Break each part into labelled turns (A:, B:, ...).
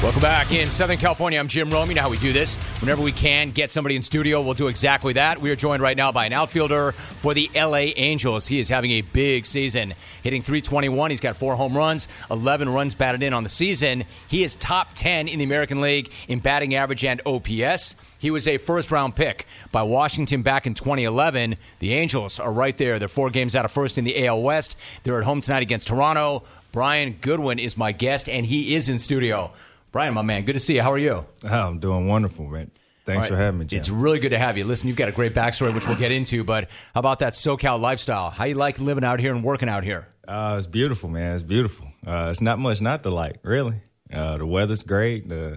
A: Welcome back in Southern California. I'm Jim Rome. You know how we do this. Whenever we can get somebody in studio, we'll do exactly that. We are joined right now by an outfielder for the LA Angels. He is having a big season, hitting .321. He's got 4 home runs, 11 runs batted in on the season. He is top 10 in the American League in batting average and OPS. He was a first-round pick by Washington back in 2011. The Angels are right there. They're 4 games out of first in the AL West. They're at home tonight against Toronto. Brian Goodwin is my guest, and he is in studio. Brian, my man, good to see you. How are you?
B: Oh, I'm doing wonderful, man. Thanks for having me, Jim.
A: It's really good to have you. Listen, you've got a great backstory, which we'll get into, but how about that SoCal lifestyle? How you like living out here and working out here?
B: It's beautiful, man. It's beautiful. It's not much not to like, really. The weather's great. The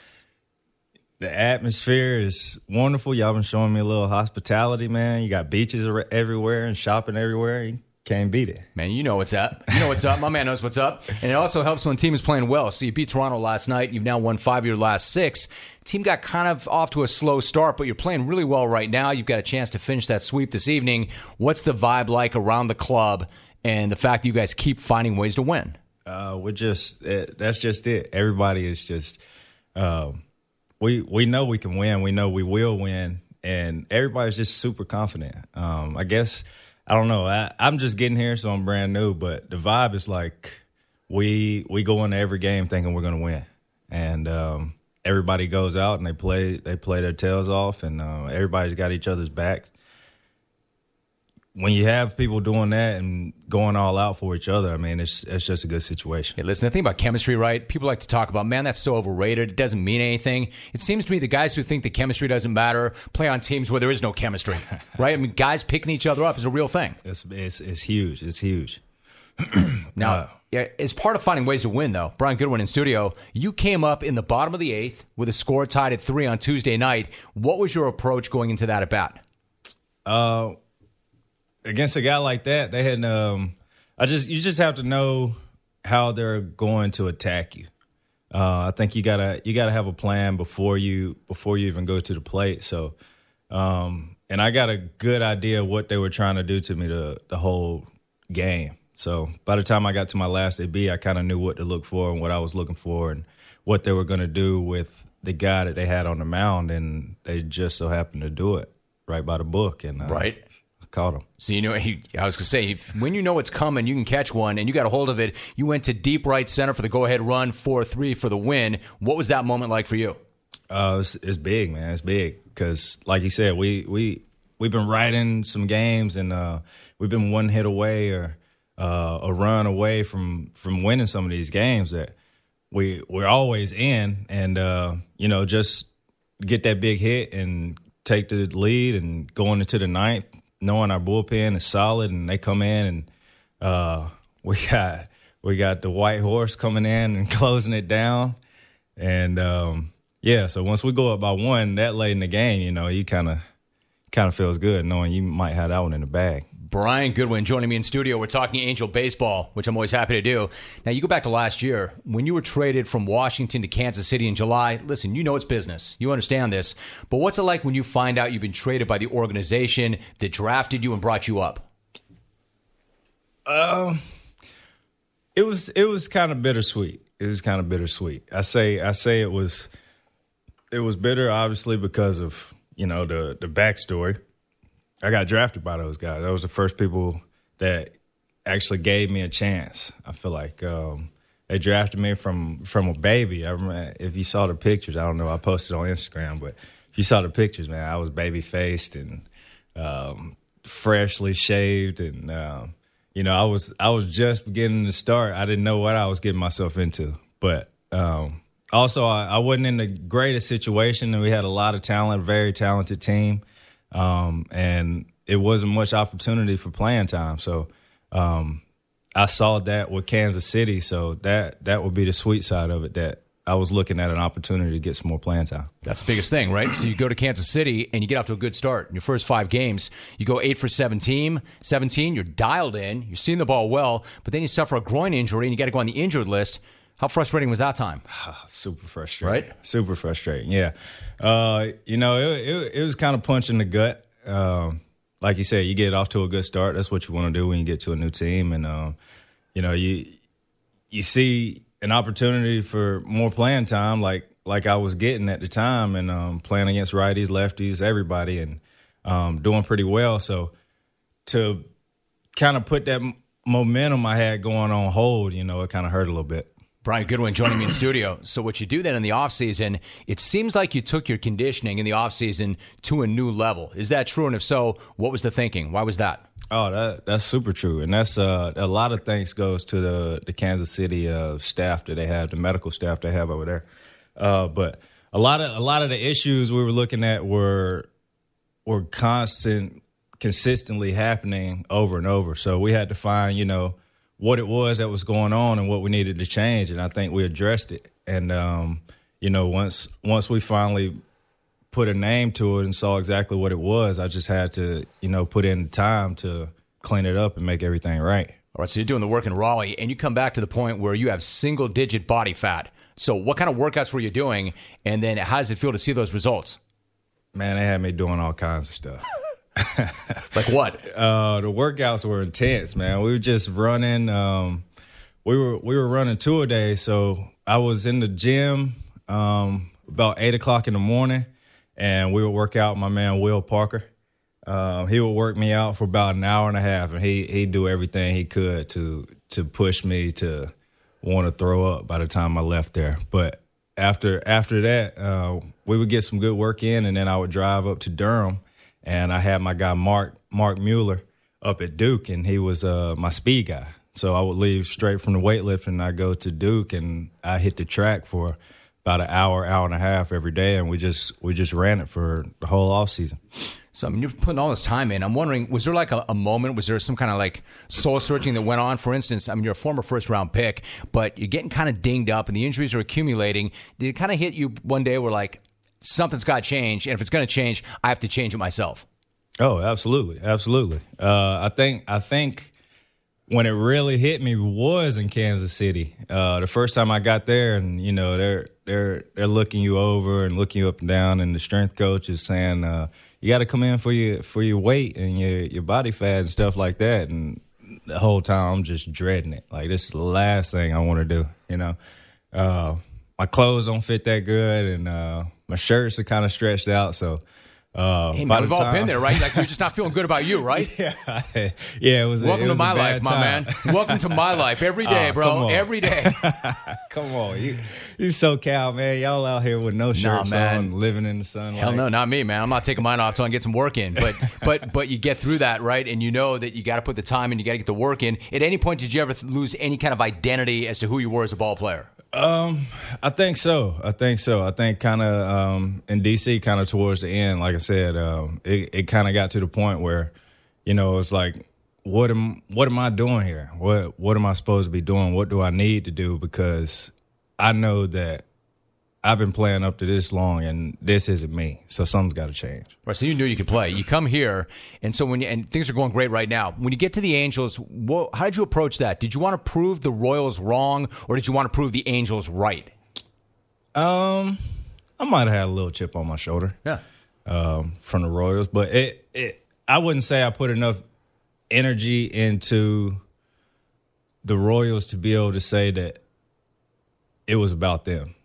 B: atmosphere is wonderful. Y'all been showing me a little hospitality, man. You got beaches everywhere and shopping everywhere. You can't beat it.
A: Man, you know what's up. You know what's up. My man knows what's up. And it also helps when the team is playing well. So you beat Toronto last night. You've now won 5 of your last 6. Team got kind of off to a slow start, but you're playing really well right now. You've got a chance to finish that sweep this evening. What's the vibe like around the club and the fact that you guys keep finding ways to win?
B: That's just it. Everybody is just we know we can win. We know we will win. And everybody's just super confident. I guess – I don't know. I'm just getting here, so I'm brand new. But the vibe is like we go into every game thinking we're going to win, and everybody goes out and they play their tails off, and everybody's got each other's backs. When you have people doing that and going all out for each other, I mean, it's just a good situation.
A: Hey, listen, the thing about chemistry, right? People like to talk about, man, that's so overrated. It doesn't mean anything. It seems to me the guys who think the chemistry doesn't matter play on teams where there is no chemistry, right? I mean, guys picking each other up is a real thing.
B: It's huge. It's huge.
A: Now, as part of finding ways to win, though, Brian Goodwin in studio, you came up in the bottom of the 8th with a score tied at 3 on Tuesday night. What was your approach going into that at-bat?
B: Against a guy like that, they had you just have to know how they're going to attack you. I think you gotta have a plan before you even go to the plate. So, and I got a good idea of what they were trying to do to me the whole game. So by the time I got to my last AB, I kind of knew what to look for and what I was looking for and what they were going to do with the guy that they had on the mound, and they just so happened to do it right by the book. And
A: right.
B: Caught him.
A: So, I was going to say, when you know it's coming, you can catch one, and you got a hold of it. You went to deep right center for the go-ahead run, 4-3 for the win. What was that moment like for you?
B: It's big, man. It's big because, like you said, we've been riding some games, and we've been one hit away or a run away from winning some of these games that we're always in, and just get that big hit and take the lead and going into the 9th. Knowing our bullpen is solid and they come in and we got the white horse coming in and closing it down. And, so once we go up by 1 that late in the game, you kind of feels good knowing you might have that one in the bag.
A: Brian Goodwin joining me in studio. We're talking Angel baseball, which I'm always happy to do. Now, you go back to last year when you were traded from Washington to Kansas City in July. Listen, you know it's business. You understand this. But what's it like when you find out you've been traded by the organization that drafted you and brought you up?
B: It was kind of bittersweet. I say it was bitter, obviously, because of the backstory. I got drafted by those guys. That was the first people that actually gave me a chance. I feel like they drafted me from a baby. I remember if you saw the pictures, I don't know, I posted on Instagram, but if you saw the pictures, man, I was baby-faced and freshly shaved, and I was just beginning to start. I didn't know what I was getting myself into, but also I wasn't in the greatest situation, and we had a lot of talent, a very talented team. And it wasn't much opportunity for playing time. So I saw that with Kansas City. So that would be the sweet side of it, that I was looking at an opportunity to get some more playing time.
A: That's the biggest thing, right? So you go to Kansas City and you get off to a good start. In your first 5 games, you go 8 for 17, you're dialed in, you're seeing the ball well, but then you suffer a groin injury and you got to go on the injured list. How frustrating was that time?
B: Super frustrating.
A: Right?
B: Super frustrating, yeah. It was kind of punch in the gut. Like you said, you get off to a good start. That's what you want to do when you get to a new team. And, you see an opportunity for more playing time, like I was getting at the time, and playing against righties, lefties, everybody, and doing pretty well. So to kind of put that momentum I had going on hold, it kind of hurt a little bit.
A: Brian Goodwin joining me in studio. So what you do then in the offseason, it seems like you took your conditioning in the offseason to a new level. Is that true? And if so, what was the thinking? Why was that?
B: Oh, that's super true. And that's a lot of thanks goes to the Kansas City staff that they have, the medical staff they have over there. But a lot of the issues we were looking at were consistently happening over and over. So we had to find, what it was that was going on and what we needed to change. And I think we addressed it. And, once we finally put a name to it and saw exactly what it was, I just had to, put in time to clean it up and make everything right.
A: All right, so you're doing the work in Raleigh, and you come back to the point where you have single-digit body fat. So what kind of workouts were you doing, and then how does it feel to see those results?
B: Man, they had me doing all kinds of stuff.
A: Like what?
B: The workouts were intense, man. We were just running. We were running 2 a day. So I was in the gym about 8 o'clock in the morning, and we would work out. My man Will Parker, he would work me out for about an hour and a half, and he'd do everything he could to push me to want to throw up by the time I left there. But after that, we would get some good work in, and then I would drive up to Durham. And I had my guy Mark Mueller up at Duke, and he was my speed guy. So I would leave straight from the weightlifting, and I go to Duke, and I hit the track for about an hour and a half every day, and we just ran it for the whole off season.
A: So you're putting all this time in. I'm wondering, was there like a moment? Was there some kind of like soul searching that went on? For instance, you're a former first round pick, but you're getting kind of dinged up, and the injuries are accumulating. Did it kind of hit you one day where like, something's got to change, and if it's going to change, I have to change it myself?
B: Oh, absolutely. I think when it really hit me was in Kansas City. The first time I got there, and they're looking you over and looking you up and down, and the strength coach is saying you got to come in for your weight and your body fat and stuff like that. And the whole time I'm just dreading it. Like, this is the last thing I want to do. My clothes don't fit that good, and my shirts are kind of stretched out, so
A: hey, man, we've all been there, right? Like, you're just not feeling good about you, right?
B: Yeah, it was.
A: Welcome to my life, my man. Welcome to my life every day, bro. Every day.
B: Come on, you SoCal, man. Y'all out here with no shirts on, living in the sun.
A: Hell no, not me, man. I'm not taking mine off till I get some work in. But you get through that, right? And you know that you got to put the time in, you got to get the work in. At any point, did you ever lose any kind of identity as to who you were as a ball player?
B: I think so. I think kind of in DC, kind of towards the end, like I said, it kind of got to the point where, it's like, what am I doing here? What am I supposed to be doing? What do I need to do? Because I know that I've been playing up to this long, and this isn't me. So something's got to change.
A: Right. So you knew you could play. You come here, and so and things are going great right now. When you get to the Angels, how did you approach that? Did you want to prove the Royals wrong, or did you want to prove the Angels right?
B: I might have had a little chip on my shoulder.
A: Yeah.
B: From the Royals, but I wouldn't say I put enough energy into the Royals to be able to say that it was about them.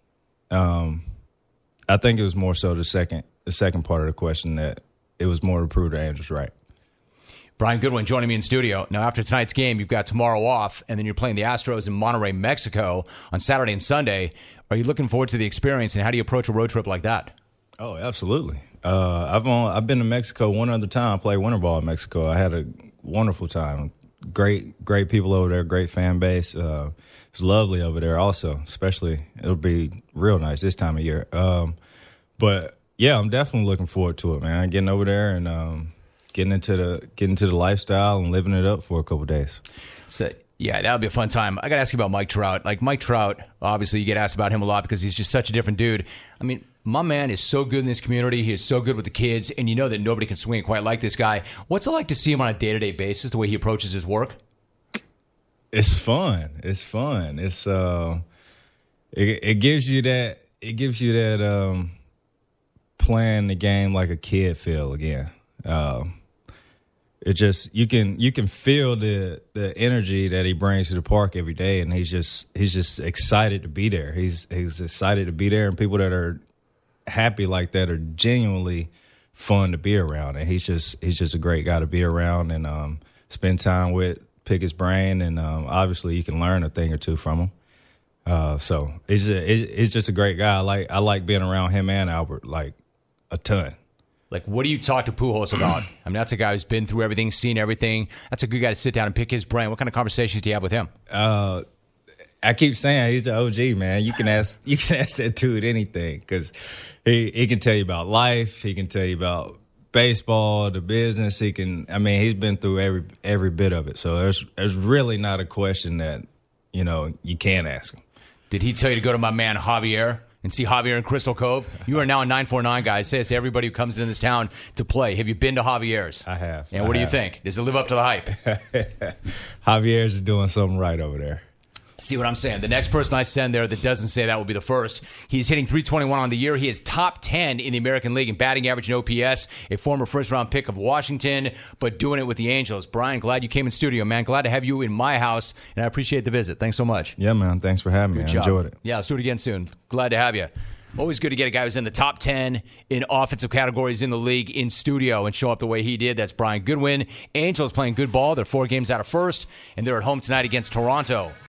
B: I think it was more so the second part of the question, that it was more to prove the Angels right.
A: Brian Goodwin joining me in studio. Now, after tonight's game, you've got tomorrow off, and then you're playing the Astros in Monterrey, Mexico on Saturday and Sunday. Are you looking forward to the experience, and how do you approach a road trip like that?
B: Oh, absolutely. I've been to Mexico one other time. I played winter ball in Mexico. I had a wonderful time. Great people over there, great fan base. It's lovely over there also, especially it'll be real nice this time of year. But yeah, I'm definitely looking forward to it, man. Getting over there and getting into the lifestyle and living it up for a couple of days.
A: So, yeah, that would be a fun time. I got to ask you about Mike Trout. Like, Mike Trout, obviously you get asked about him a lot because he's just such a different dude. I mean, my man is so good in this community. He is so good with the kids, and you know that nobody can swing it quite like this guy. What's it like to see him on a day-to-day basis, the way he approaches his work?
B: It's fun. It's it gives you that playing the game like a kid feel again. It just you can feel the energy that he brings to the park every day, and he's just excited to be there. He's excited to be there, and people that are happy like that are genuinely fun to be around. And he's just a great guy to be around and spend time with, pick his brain, and obviously you can learn a thing or two from him. So he's just a great guy. I like being around him and Albert like a ton.
A: Like, what do you talk to Pujols about? I mean, that's a guy who's been through everything, seen everything. That's a good guy to sit down and pick his brain. What kind of conversations do you have with him?
B: I keep saying he's the OG, man. You can ask that dude anything because he can tell you about life. He can tell you about baseball, the business. He's been through every bit of it. So there's really not a question that you can't ask him.
A: Did he tell you to go to my man Javier and see Javier in Crystal Cove? You are now a 949 guy. Say this to everybody who comes into this town to play. Have you been to Javier's?
B: I have.
A: And what do you think? Does it live up to the hype?
B: Javier's is doing something right over there.
A: See what I'm saying? The next person I send there that doesn't say that will be the first. He's hitting .321 on the year. He is top 10 in the American League in batting average and OPS, a former first-round pick of Washington, but doing it with the Angels. Brian, glad you came in studio, man. Glad to have you in my house, and I appreciate the visit. Thanks so much.
B: Yeah, man. Thanks for having me. I enjoyed it.
A: Yeah, let's do it again soon. Glad to have you. Always good to get a guy who's in the top 10 in offensive categories in the league in studio and show up the way he did. That's Brian Goodwin. Angels playing good ball. They're 4 games out of first, and they're at home tonight against Toronto.